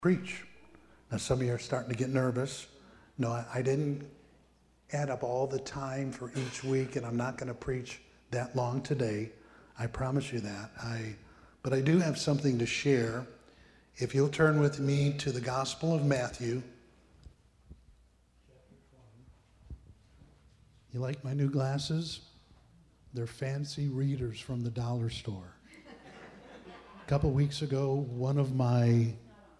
preach. Now, some of you are starting to get nervous. No, I didn't add up all the time for each week, and I'm not going to preach that long today. I promise you that. But I do have something to share. If you'll turn with me to the Gospel of Matthew. You like my new glasses? They're fancy readers from the dollar store. A couple weeks ago, one of my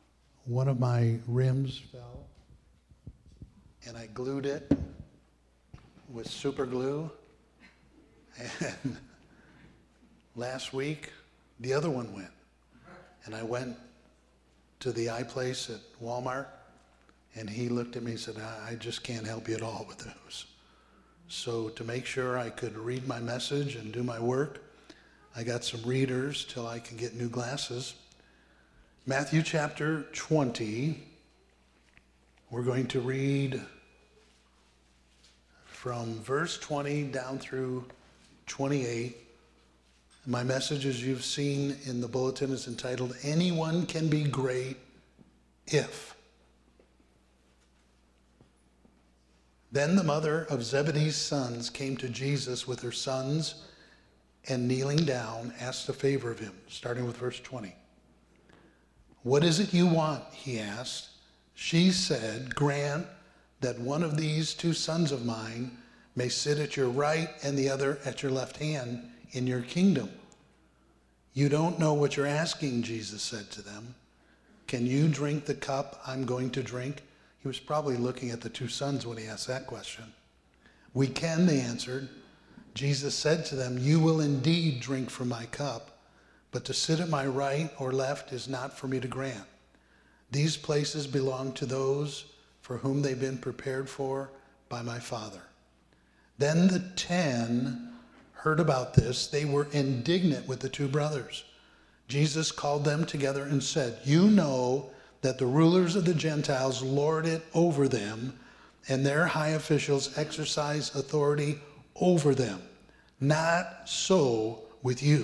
rims fell, and I glued it with super glue. And last week, the other one went. And I went to the eye place at Walmart, and he looked at me and said, I just can't help you at all with those. So to make sure I could read my message and do my work, I got some readers till I can get new glasses. Matthew chapter 20, we're going to read from verse 20 down through 28. My message, as you've seen in the bulletin, is entitled, Anyone Can Be Great If. Then the mother of Zebedee's sons came to Jesus with her sons, and kneeling down, asked a favor of him, starting with verse 20. What is it you want? He asked. She said, grant that one of these two sons of mine may sit at your right and the other at your left hand in your kingdom. You don't know what you're asking, Jesus said to them. Can you drink the cup I'm going to drink? He was probably looking at the two sons when he asked that question. We can, they answered. Jesus said to them, you will indeed drink from my cup, but to sit at my right or left is not for me to grant. These places belong to those for whom they've been prepared for by my Father. Then the 10 heard about this. They were indignant with the two brothers. Jesus called them together and said, you know that the rulers of the Gentiles lord it over them, and their high officials exercise authority over them. Not so with you.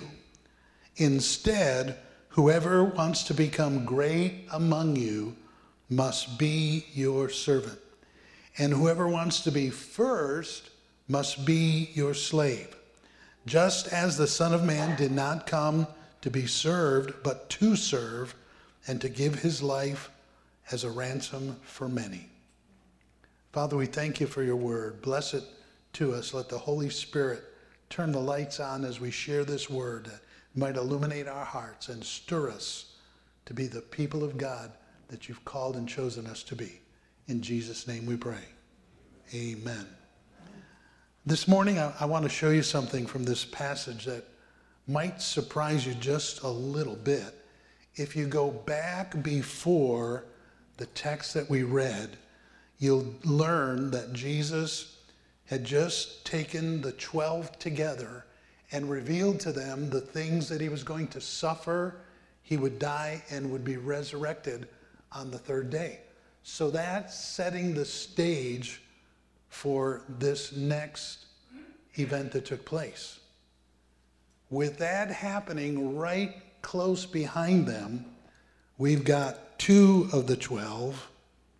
Instead, whoever wants to become great among you must be your servant. And whoever wants to be first must be your slave. Just as the Son of Man did not come to be served, but to serve, and to give his life as a ransom for many. Father, we thank you for your word. Bless it to us. Let the Holy Spirit turn the lights on as we share this word that might illuminate our hearts and stir us to be the people of God that you've called and chosen us to be. In Jesus' name we pray. Amen. This morning I want to show you something from this passage that might surprise you just a little bit. If you go back before the text that we read, you'll learn that Jesus had just taken the 12 together and revealed to them the things that he was going to suffer, he would die, and would be resurrected on the third day. So that's setting the stage for this next event that took place. With that happening right close behind them, we've got 2 of the 12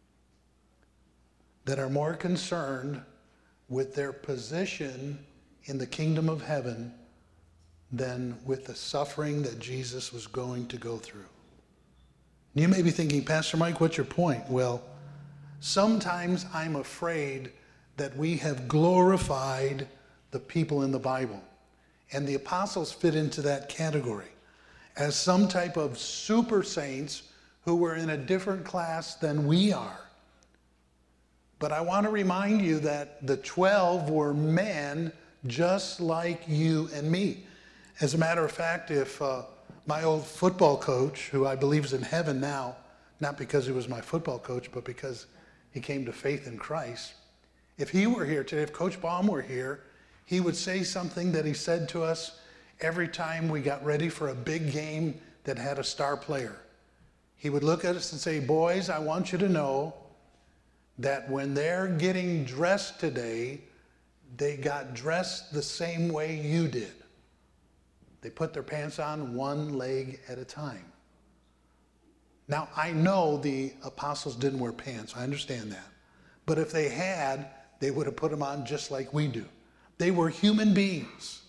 that are more concerned with their position in the kingdom of heaven than with the suffering that Jesus was going to go through. And you may be thinking, Pastor Mike, what's your point? Well, sometimes I'm afraid that we have glorified the people in the Bible, and the apostles fit into that category as some type of super saints who were in a different class than we are. But I want to remind you that the 12 were men just like you and me. As a matter of fact, if my old football coach, who I believe is in heaven now, not because he was my football coach, but because he came to faith in Christ, if he were here today, if Coach Baum were here, he would say something that he said to us every time we got ready for a big game that had a star player. He would look at us and say, boys, I want you to know that when they're getting dressed today, they got dressed the same way you did. They put their pants on one leg at a time. Now, I know the apostles didn't wear pants. I understand that. But if they had, they would have put them on just like we do. They were human beings.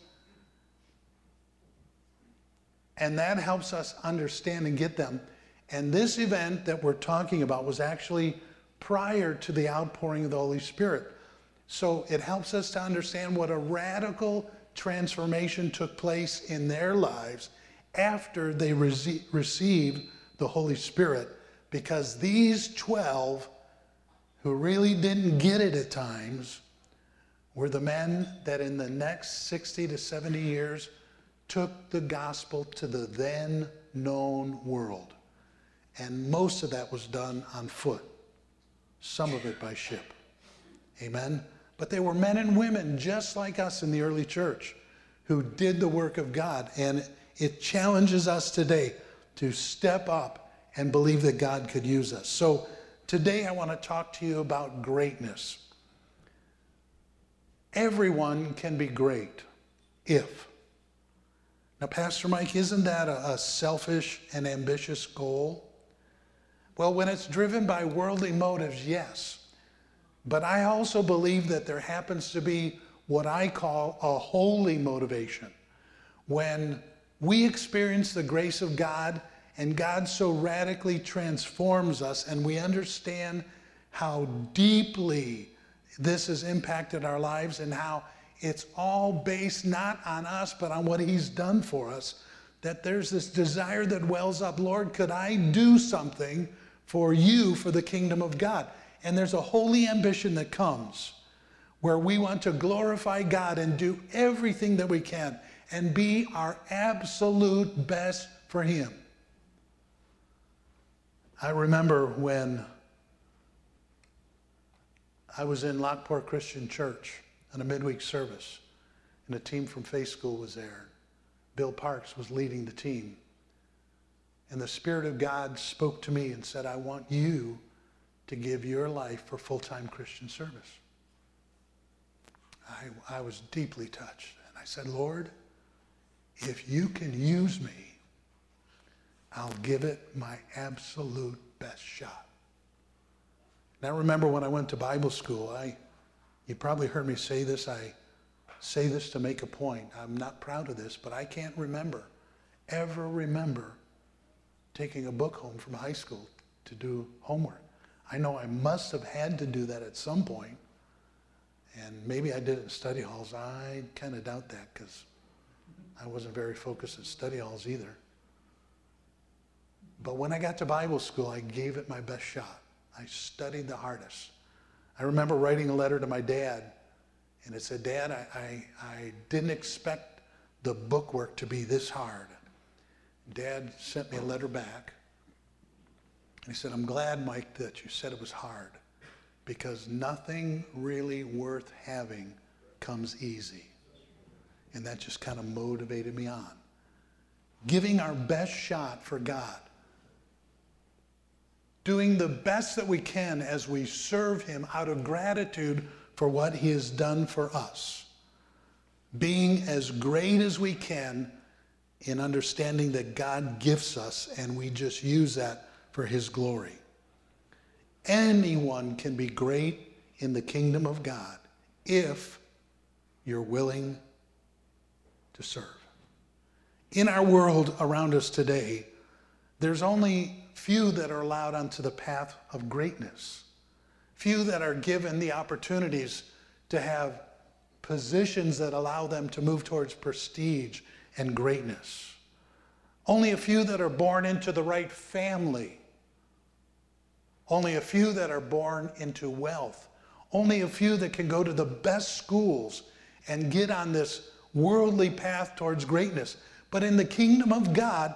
And that helps us understand and get them. And this event that we're talking about was actually prior to the outpouring of the Holy Spirit. So it helps us to understand what a radical transformation took place in their lives after they received the Holy Spirit. Because these 12 who really didn't get it at times were the men that in the next 60 to 70 years took the gospel to the then known world. And most of that was done on foot, some of it by ship. Amen? But they were men and women just like us in the early church who did the work of God. And it challenges us today to step up and believe that God could use us. So today I want to talk to you about greatness. Everyone can be great if. Now, Pastor Mike, isn't that a selfish and ambitious goal? Well, when it's driven by worldly motives, yes. But I also believe that there happens to be what I call a holy motivation. When we experience the grace of God and God so radically transforms us and we understand how deeply this has impacted our lives and how it's all based not on us, but on what he's done for us, that there's this desire that wells up. Lord, could I do something for you, for the kingdom of God? And there's a holy ambition that comes where we want to glorify God and do everything that we can and be our absolute best for him. I remember when I was in Lockport Christian Church on a midweek service, and a team from Faith School was there. Bill Parks was leading the team. And the Spirit of God spoke to me and said, I want you to give your life for full-time Christian service. I was deeply touched. And I said, Lord, if you can use me, I'll give it my absolute best shot. And I remember when I went to Bible school, you probably heard me say this. I say this to make a point. I'm not proud of this, but I can't ever remember taking a book home from high school to do homework. I know I must have had to do that at some point, and maybe I did it in study halls. I kind of doubt that because I wasn't very focused at study halls either. But when I got to Bible school, I gave it my best shot. I studied the hardest. I remember writing a letter to my dad, and it said, Dad, I didn't expect the bookwork to be this hard. Dad sent me a letter back, and he said, I'm glad, Mike, that you said it was hard, because nothing really worth having comes easy. And that just kind of motivated me on. Giving our best shot for God. Doing the best that we can as we serve him out of gratitude for what he has done for us. Being as great as we can in understanding that God gifts us and we just use that for his glory. Anyone can be great in the kingdom of God if you're willing to serve. In our world around us today, there's only few that are allowed onto the path of greatness. Few that are given the opportunities to have positions that allow them to move towards prestige and greatness. Only a few that are born into the right family. Only a few that are born into wealth. Only a few that can go to the best schools and get on this worldly path towards greatness. But in the kingdom of God,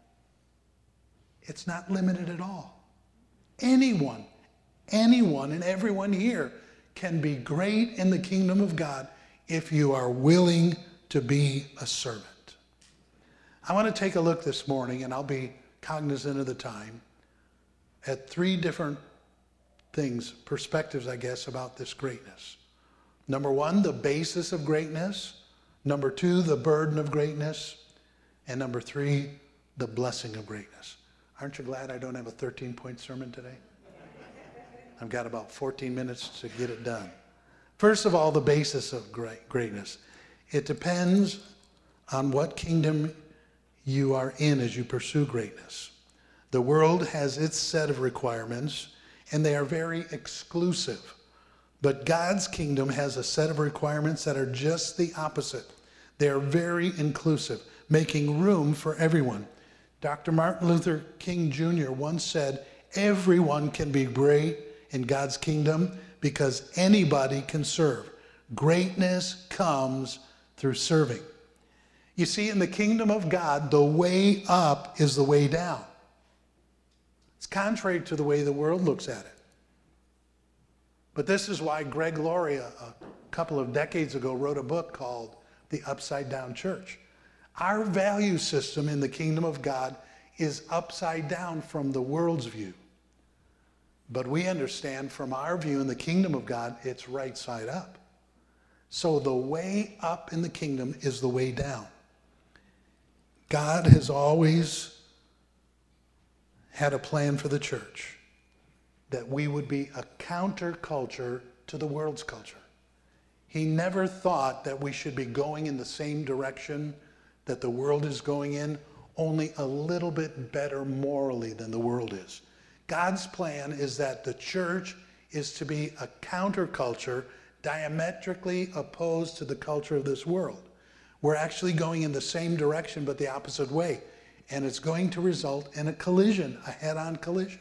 it's not limited at all. Anyone and everyone here can be great in the kingdom of God if you are willing to be a servant. I want to take a look this morning, and I'll be cognizant of the time, at three different things, perspectives, I guess, about this greatness. Number one, the basis of greatness. Number two, the burden of greatness. And number three, the blessing of greatness. Aren't you glad I don't have a 13-point sermon today? I've got about 14 minutes to get it done. First of all, the basis of greatness. It depends on what kingdom you are in as you pursue greatness. The world has its set of requirements, and they are very exclusive. But God's kingdom has a set of requirements that are just the opposite. They are very inclusive, making room for everyone. Dr. Martin Luther King Jr. once said, everyone can be great in God's kingdom because anybody can serve. Greatness comes through serving. You see, in the kingdom of God, the way up is the way down. It's contrary to the way the world looks at it. But this is why Greg Laurie, a couple of decades ago, wrote a book called The Upside Down Church. Our value system in the kingdom of God is upside down from the world's view. But we understand from our view in the kingdom of God, it's right side up. So the way up in the kingdom is the way down. God has always had a plan for the church, that we would be a counterculture to the world's culture. He never thought that we should be going in the same direction that the world is going in, only a little bit better morally than the world is. God's plan is that the church is to be a counterculture diametrically opposed to the culture of this world. We're actually going in the same direction but the opposite way. And it's going to result in a collision, a head-on collision.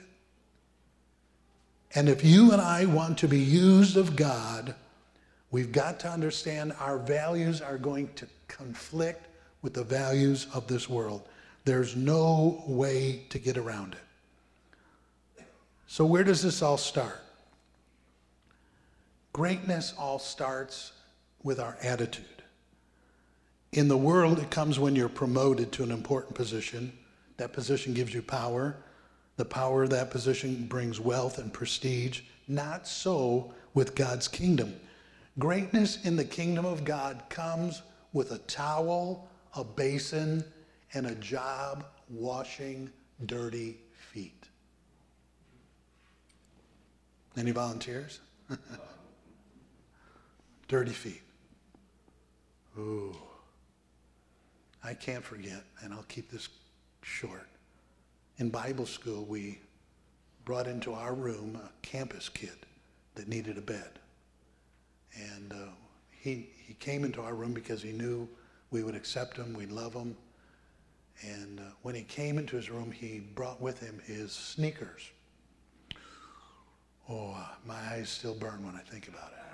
And if you and I want to be used of God, we've got to understand our values are going to conflict with the values of this world. There's no way to get around it. So where does this all start? Greatness all starts with our attitude. In the world, it comes when you're promoted to an important position. That position gives you power. The power of that position brings wealth and prestige. Not so with God's kingdom. Greatness in the kingdom of God comes with a towel, a basin, and a job washing dirty feet. Any volunteers? Dirty feet. Ooh. I can't forget, and I'll keep this short. In Bible school, we brought into our room a campus kid that needed a bed. And he came into our room because he knew we would accept him, we'd love him. And when he came into his room, he brought with him his sneakers. Oh, my eyes still burn when I think about it.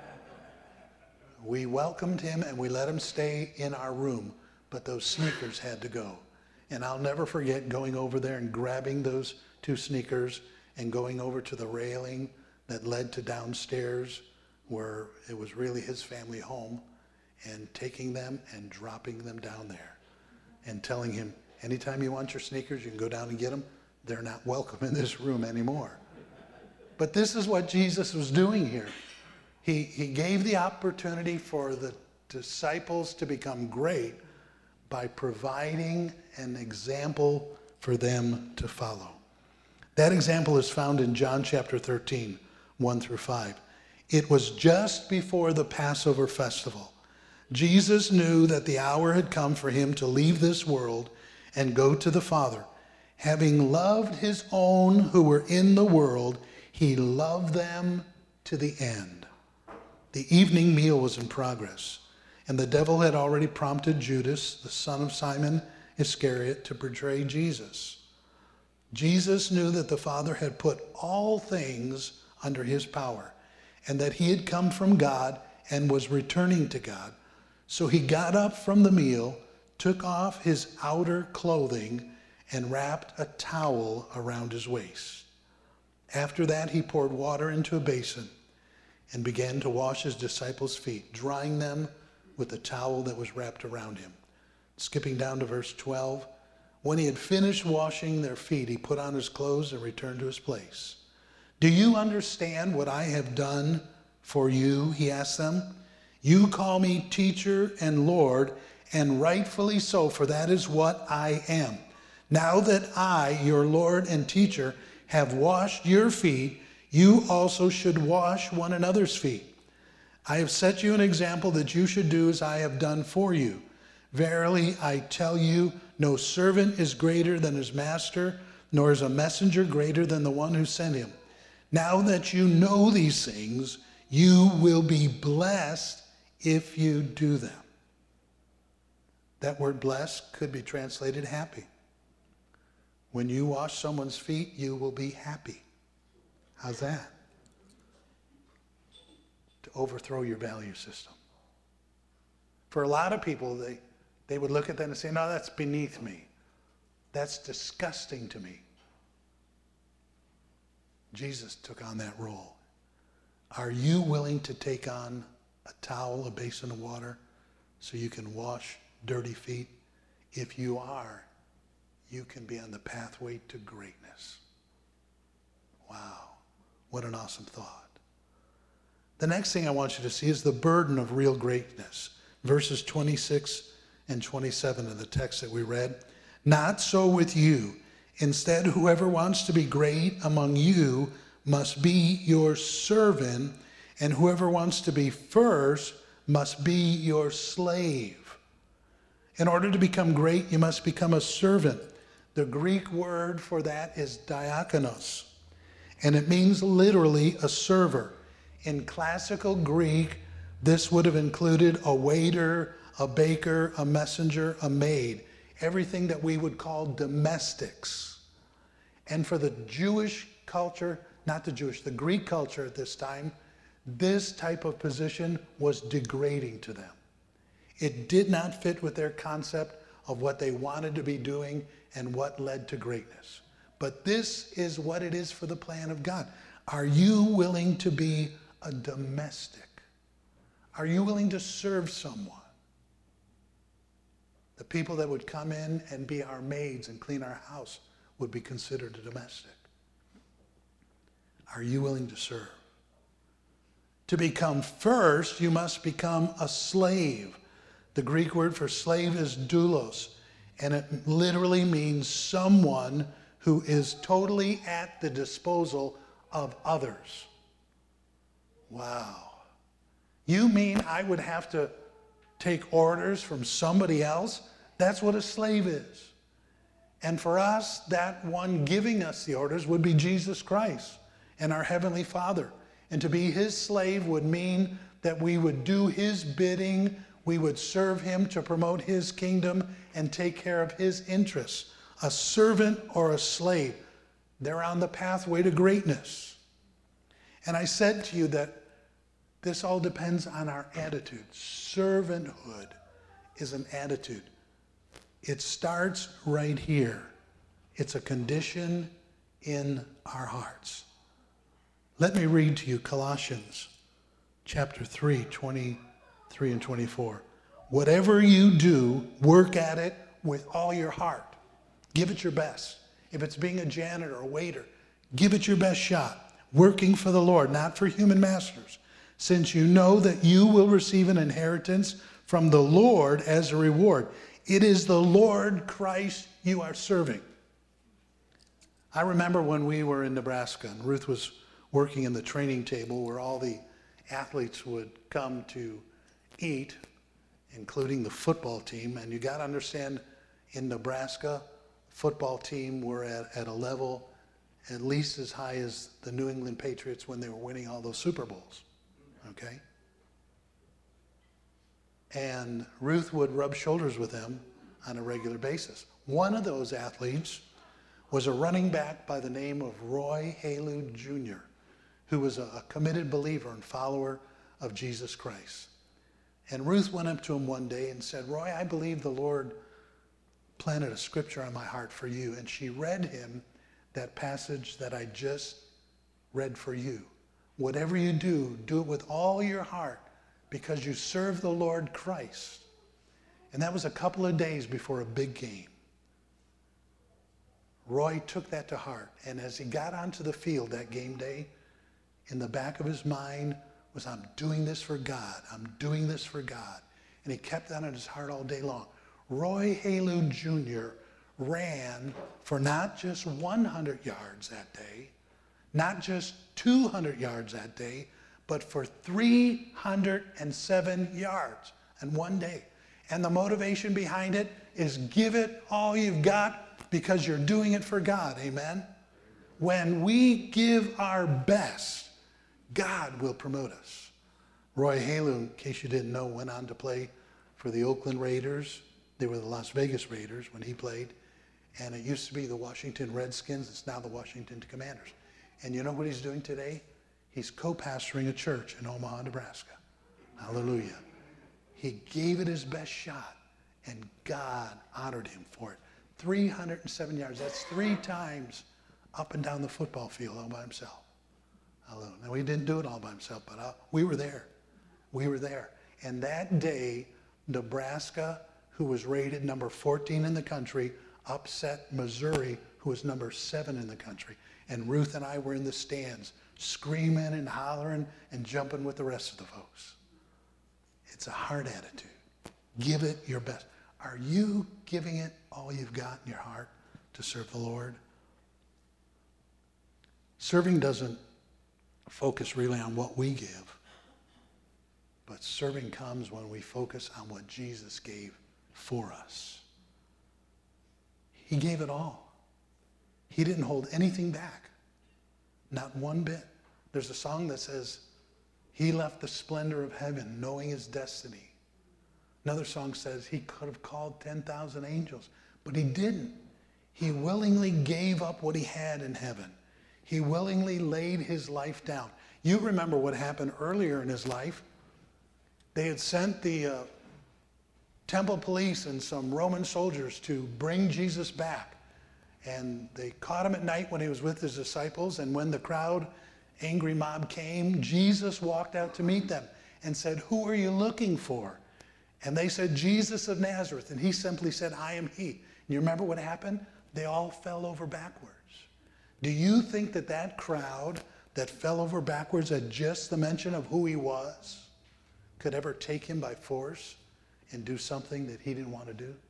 We welcomed him and we let him stay in our room, but those sneakers had to go. And I'll never forget going over there and grabbing those two sneakers and going over to the railing that led to downstairs where it was really his family home, and taking them and dropping them down there and telling him, anytime you want your sneakers, you can go down and get them. They're not welcome in this room anymore. But this is what Jesus was doing here. He gave the opportunity for the disciples to become great by providing an example for them to follow. That example is found in John chapter 13, 1 through 5. It was just before the Passover festival. Jesus knew that the hour had come for him to leave this world and go to the Father. Having loved his own who were in the world, he loved them to the end. The evening meal was in progress, and the devil had already prompted Judas, the son of Simon Iscariot, to betray Jesus. Jesus knew that the Father had put all things under his power, and that he had come from God and was returning to God. So he got up from the meal, took off his outer clothing, and wrapped a towel around his waist. After that, he poured water into a basin and began to wash his disciples' feet, drying them with the towel that was wrapped around him. Skipping down to verse 12, when he had finished washing their feet, he put on his clothes and returned to his place. Do you understand what I have done for you? He asked them. You call me teacher and Lord, and rightfully so, for that is what I am. Now that I, your Lord and teacher, have washed your feet, you also should wash one another's feet. I have set you an example that you should do as I have done for you. Verily, I tell you, no servant is greater than his master, nor is a messenger greater than the one who sent him. Now that you know these things, you will be blessed if you do them. That word blessed could be translated happy. When you wash someone's feet, you will be happy. How's that? To overthrow your value system. For a lot of people, they would look at that and say, no, that's beneath me. That's disgusting to me. Jesus took on that role. Are you willing to take on a towel, a basin of water, so you can wash dirty feet? If you are, you can be on the pathway to greatness. Wow, what an awesome thought. The next thing I want you to see is the burden of real greatness. Verses 26 and 27 of the text that we read. Not so with you. Instead, whoever wants to be great among you must be your servant, and whoever wants to be first must be your slave. In order to become great, you must become a servant. The Greek word for that is diakonos, and it means literally a server. In classical Greek, this would have included a waiter, a baker, a messenger, a maid, everything that we would call domestics. And for the Jewish culture, the Greek culture at this time, this type of position was degrading to them. It did not fit with their concept of what they wanted to be doing and what led to greatness. But this is what it is for the plan of God. Are you willing to be a domestic? Are you willing to serve someone? The people that would come in and be our maids and clean our house would be considered a domestic. Are you willing to serve? To become first, you must become a slave. The Greek word for slave is doulos, and it literally means someone who is totally at the disposal of others. Wow. You mean I would have to take orders from somebody else? That's what a slave is. And for us, that one giving us the orders would be Jesus Christ and our Heavenly Father. And to be his slave would mean that we would do his bidding, we would serve him to promote his kingdom and take care of his interests. A servant or a slave, they're on the pathway to greatness. And I said to you that this all depends on our attitude. Servanthood is an attitude. It starts right here. It's a condition in our hearts. Let me read to you Colossians chapter 3, 23 and 24. Whatever you do, work at it with all your heart. Give it your best. If it's being a janitor or a waiter, give it your best shot. Working for the Lord, not for human masters, since you know that you will receive an inheritance from the Lord as a reward. It is the Lord Christ you are serving. I remember when we were in Nebraska and Ruth was working in the training table where all the athletes would come to eat, including the football team. And you got to understand, in Nebraska, football team were at a level at least as high as the New England Patriots when they were winning all those Super Bowls. Okay? And Ruth would rub shoulders with them on a regular basis. One of those athletes was a running back by the name of Roy Halu Jr., who was a committed believer and follower of Jesus Christ. And Ruth went up to him one day and said, Roy, I believe the Lord planted a scripture on my heart for you. And she read him that passage that I just read for you. Whatever you do, do it with all your heart because you serve the Lord Christ. And that was a couple of days before a big game. Roy took that to heart. And as he got onto the field that game day, in the back of his mind was, I'm doing this for God. I'm doing this for God. And he kept that in his heart all day long. Roy Halu Jr. ran for not just 100 yards that day, not just 200 yards that day, but for 307 yards in one day. And the motivation behind it is give it all you've got because you're doing it for God. Amen? When we give our best, God will promote us. Roy Halu, in case you didn't know, went on to play for the Oakland Raiders. They were the Las Vegas Raiders when he played. And it used to be the Washington Redskins. It's now the Washington Commanders. And you know what he's doing today? He's co-pastoring a church in Omaha, Nebraska. Hallelujah. He gave it his best shot, and God honored him for it. 307 yards. That's 3 times up and down the football field all by himself. Hallelujah. Now, he didn't do it all by himself, but we were there. We were there. And that day, Nebraska, who was rated number 14 in the country, upset Missouri, who was number 7 in the country. And Ruth and I were in the stands, screaming and hollering and jumping with the rest of the folks. It's a hard attitude. Give it your best. Are you giving it all you've got in your heart to serve the Lord? Serving doesn't focus really on what we give, but serving comes when we focus on what Jesus gave for us. He gave it all. He didn't hold anything back, not one bit. There's a song that says, he left the splendor of heaven knowing his destiny. Another song says he could have called 10,000 angels, but he didn't. He willingly gave up what he had in heaven. He willingly laid his life down. You remember what happened earlier in his life. They had sent the temple police and some Roman soldiers to bring Jesus back. And they caught him at night when he was with his disciples. And when the crowd, angry mob came, Jesus walked out to meet them and said, who are you looking for? And they said, Jesus of Nazareth. And he simply said, I am he. And you remember what happened? They all fell over backwards. Do you think that that crowd that fell over backwards at just the mention of who he was could ever take him by force and do something that he didn't want to do?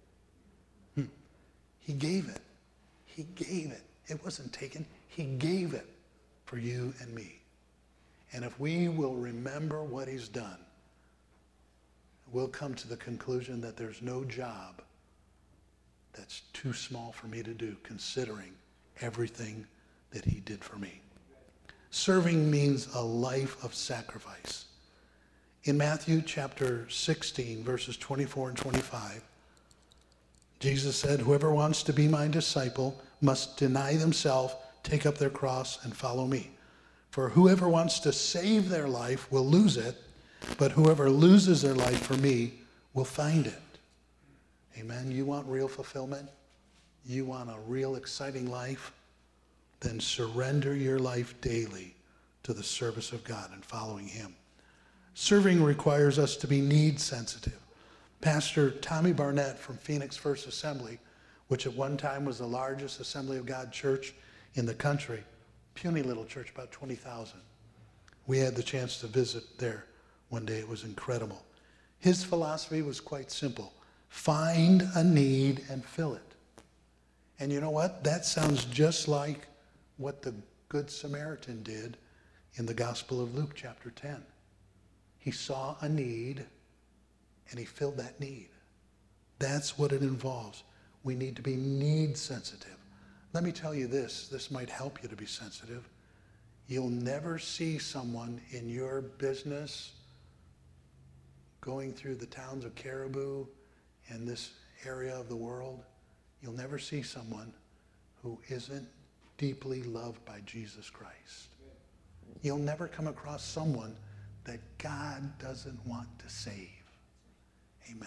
He gave it. He gave it. It wasn't taken. He gave it for you and me. And if we will remember what he's done, we'll come to the conclusion that there's no job that's too small for me to do, considering everything that he did for me. Serving means a life of sacrifice. In Matthew chapter 16, verses 24 and 25, Jesus said, whoever wants to be my disciple must deny themselves, take up their cross, and follow me. For whoever wants to save their life will lose it, but whoever loses their life for me will find it. Amen. You want real fulfillment? You want a real exciting life? Then surrender your life daily to the service of God and following him. Serving requires us to be need sensitive. Pastor Tommy Barnett from Phoenix First Assembly, which at one time was the largest Assembly of God church in the country, puny little church, about 20,000. We had the chance to visit there one day. It was incredible. His philosophy was quite simple. Find a need and fill it. And you know what? That sounds just like what the Good Samaritan did in the Gospel of Luke chapter 10. He saw a need and he filled that need. That's what it involves. We need to be need sensitive. Let me tell you this might help you to be sensitive. You'll never see someone in your business going through the towns of Caribou and this area of the world. You'll never see someone who isn't deeply loved by Jesus Christ. You'll never come across someone that God doesn't want to save. Amen.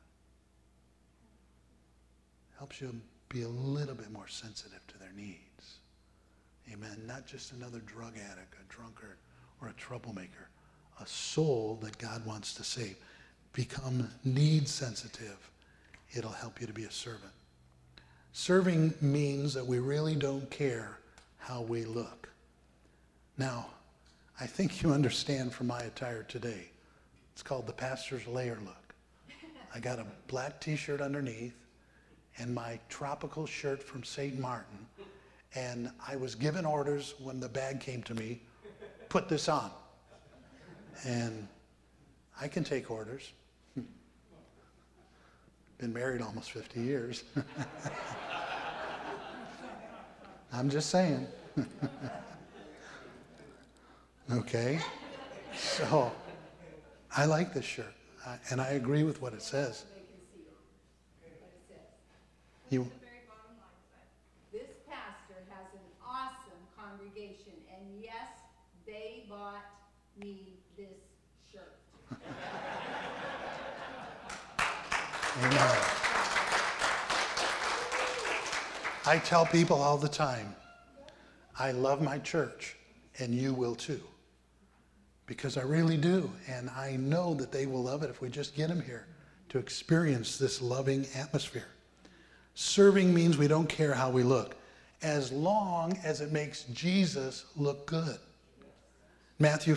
Helps you be a little bit more sensitive to their needs. Amen. Not just another drug addict, a drunkard, or a troublemaker. A soul that God wants to save. Become need sensitive. It'll help you to be a servant. Serving means that we really don't care how we look. Now, I think you understand from my attire today. It's called the pastor's layer look. I got a black t-shirt underneath, and my tropical shirt from St. Martin. And I was given orders when the bag came to me, put this on. And I can take orders. Been married almost 50 years. I'm just saying. Okay? So, I like this shirt. And I agree with what it says. You, This pastor has an awesome congregation, and yes, they bought me this shirt. Amen. I tell people all the time, I love my church, and you will too. Because I really do, and I know that they will love it if we just get them here to experience this loving atmosphere. Serving means we don't care how we look, as long as it makes Jesus look good. Matthew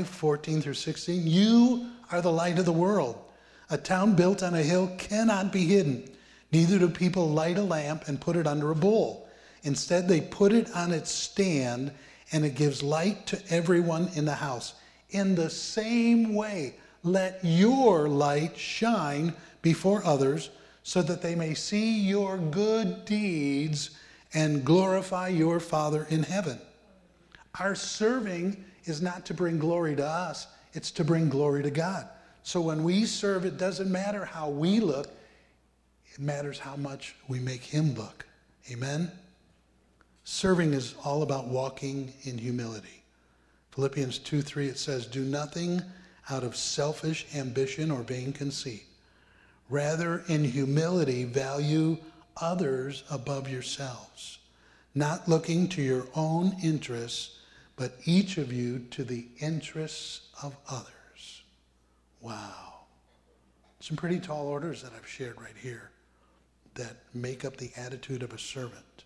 5:14-16, you are the light of the world. A town built on a hill cannot be hidden. Neither do people light a lamp and put it under a bowl. Instead, they put it on its stand, and it gives light to everyone in the house. In the same way, let your light shine before others, so that they may see your good deeds and glorify your Father in heaven. Our serving is not to bring glory to us, it's to bring glory to God. So when we serve, it doesn't matter how we look, it matters how much we make him look. Amen? Serving is all about walking in humility. Philippians 2:3, it says, do nothing out of selfish ambition or vain conceit. Rather, in humility, value others above yourselves, not looking to your own interests, but each of you to the interests of others. Wow. Some pretty tall orders that I've shared right here that make up the attitude of a servant.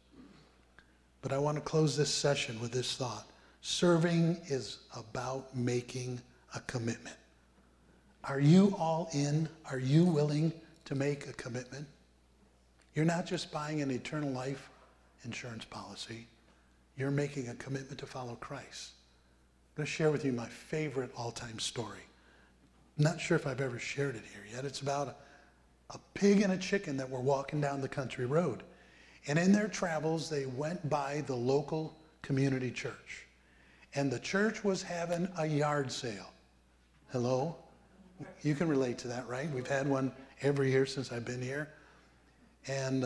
But I want to close this session with this thought. Serving is about making a commitment. Are you all in? Are you willing to make a commitment? You're not just buying an eternal life insurance policy. You're making a commitment to follow Christ. I'm going to share with you my favorite all-time story. I'm not sure if I've ever shared it here yet. It's about a pig and a chicken that were walking down the country road. And in their travels, they went by the local community church. And the church was having a yard sale. Hello? You can relate to that, right? We've had one every year since I've been here. And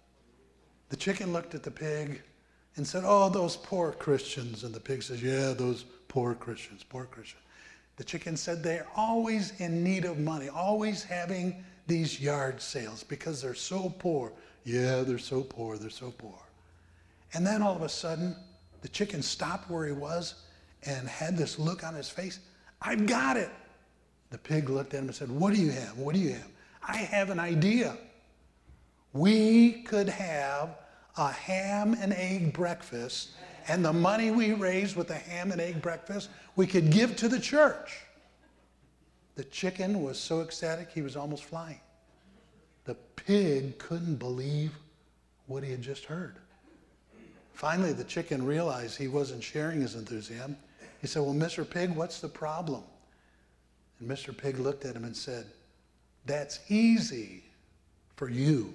the chicken looked at the pig and said, oh, those poor Christians. And the pig says, yeah, those poor Christians, poor Christians. The chicken said they're always in need of money, always having these yard sales because they're so poor. Yeah, they're so poor, they're so poor. And then all of a sudden, the chicken stopped where he was and had this look on his face. I've got it. The pig looked at him and said, what do you have? What do you have? I have an idea. We could have a ham and egg breakfast, and the money we raised with the ham and egg breakfast, we could give to the church. The chicken was so ecstatic, he was almost flying. The pig couldn't believe what he had just heard. Finally, the chicken realized he wasn't sharing his enthusiasm. He said, well, Mr. Pig, what's the problem? And Mr. Pig looked at him and said, that's easy for you.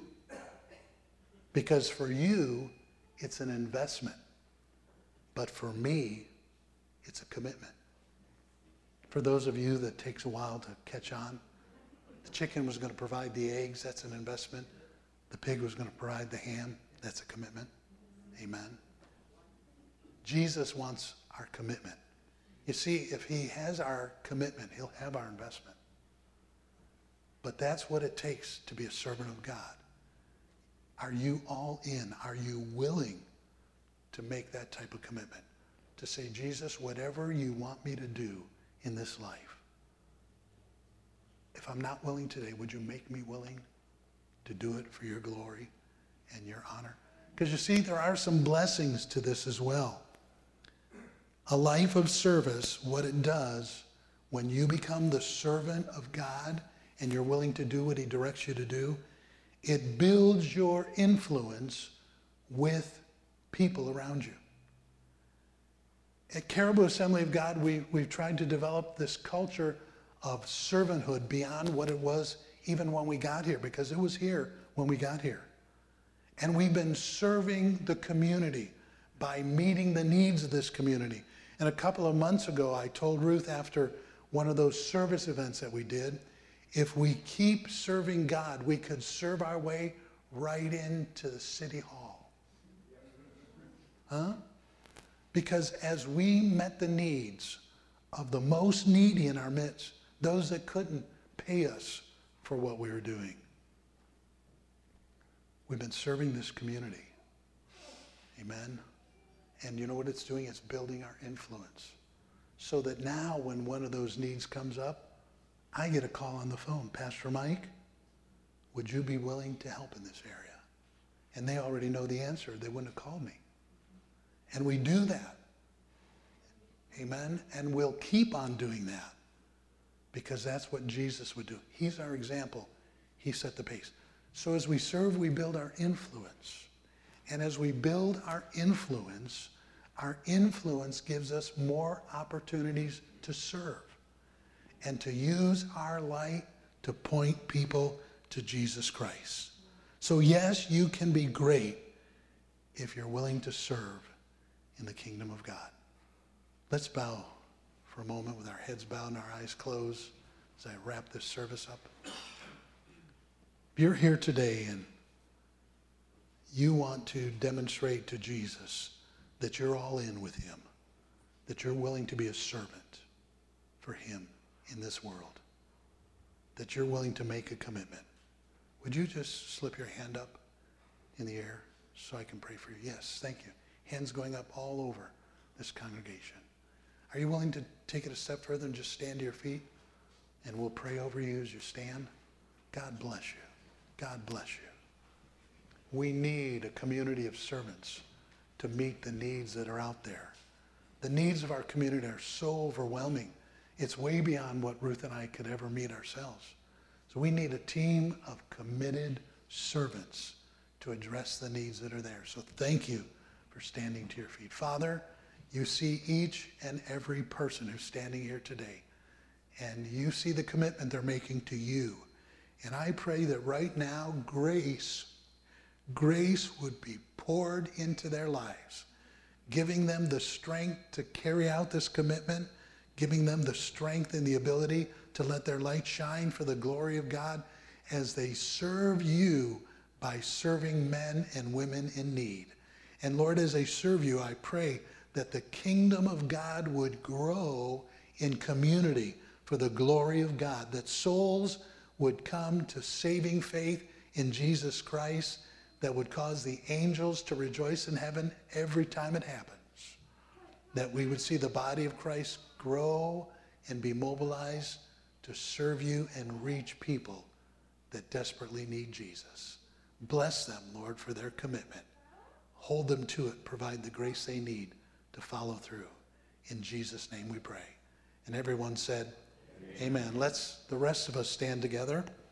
Because for you, it's an investment. But for me, it's a commitment. For those of you that it takes a while to catch on, the chicken was going to provide the eggs, that's an investment. The pig was going to provide the ham, that's a commitment. Amen. Jesus wants our commitment. You see, if he has our commitment, he'll have our investment. But that's what it takes to be a servant of God. Are you all in? Are you willing to make that type of commitment? To say, Jesus, whatever you want me to do in this life, if I'm not willing today, would you make me willing to do it for your glory and your honor? Because you see, there are some blessings to this as well. A life of service, what it does, when you become the servant of God and you're willing to do what he directs you to do, It builds your influence with people around you. At Caribou Assembly of God, we've tried to develop this culture of servanthood beyond what it was even when we got here, because it was here when we got here. And we've been serving the community by meeting the needs of this community. And a couple of months ago, I told Ruth after one of those service events that we did, if we keep serving God, we could serve our way right into the city hall. Huh? Because as we met the needs of the most needy in our midst, those that couldn't pay us for what we were doing, we've been serving this community. Amen. And you know what it's doing? It's building our influence. So that now when one of those needs comes up, I get a call on the phone. Pastor Mike, would you be willing to help in this area? And they already know the answer. They wouldn't have called me. And we do that. Amen. And we'll keep on doing that because that's what Jesus would do. He's our example. He set the pace. So as we serve, we build our influence. And as we build our influence gives us more opportunities to serve and to use our light to point people to Jesus Christ. So yes, you can be great if you're willing to serve in the kingdom of God. Let's bow for a moment with our heads bowed and our eyes closed as I wrap this service up. If you're here today and you want to demonstrate to Jesus that you're all in with him, that you're willing to be a servant for him in this world, that you're willing to make a commitment, would you just slip your hand up in the air so I can pray for you? Yes, thank you. Hands going up all over this congregation. Are you willing to take it a step further and just stand to your feet? And we'll pray over you as you stand. God bless you. God bless you. We need a community of servants to meet the needs that are out there. The needs of our community are so overwhelming. It's way beyond what Ruth and I could ever meet ourselves. So we need a team of committed servants to address the needs that are there. So thank you for standing to your feet. Father, you see each and every person who's standing here today, and you see the commitment they're making to you. And I pray that right now, grace would be poured into their lives, giving them the strength to carry out this commitment, giving them the strength and the ability to let their light shine for the glory of God as they serve you by serving men and women in need. And Lord, as they serve you, I pray that the kingdom of God would grow in community for the glory of God, that souls would come to saving faith in Jesus Christ, that would cause the angels to rejoice in heaven every time it happens, that we would see the body of Christ grow and be mobilized to serve you and reach people that desperately need Jesus. Bless them, Lord, for their commitment. Hold them to it. Provide the grace they need to follow through. In Jesus' name we pray. And everyone said, Amen. Let's, the rest of us, stand together.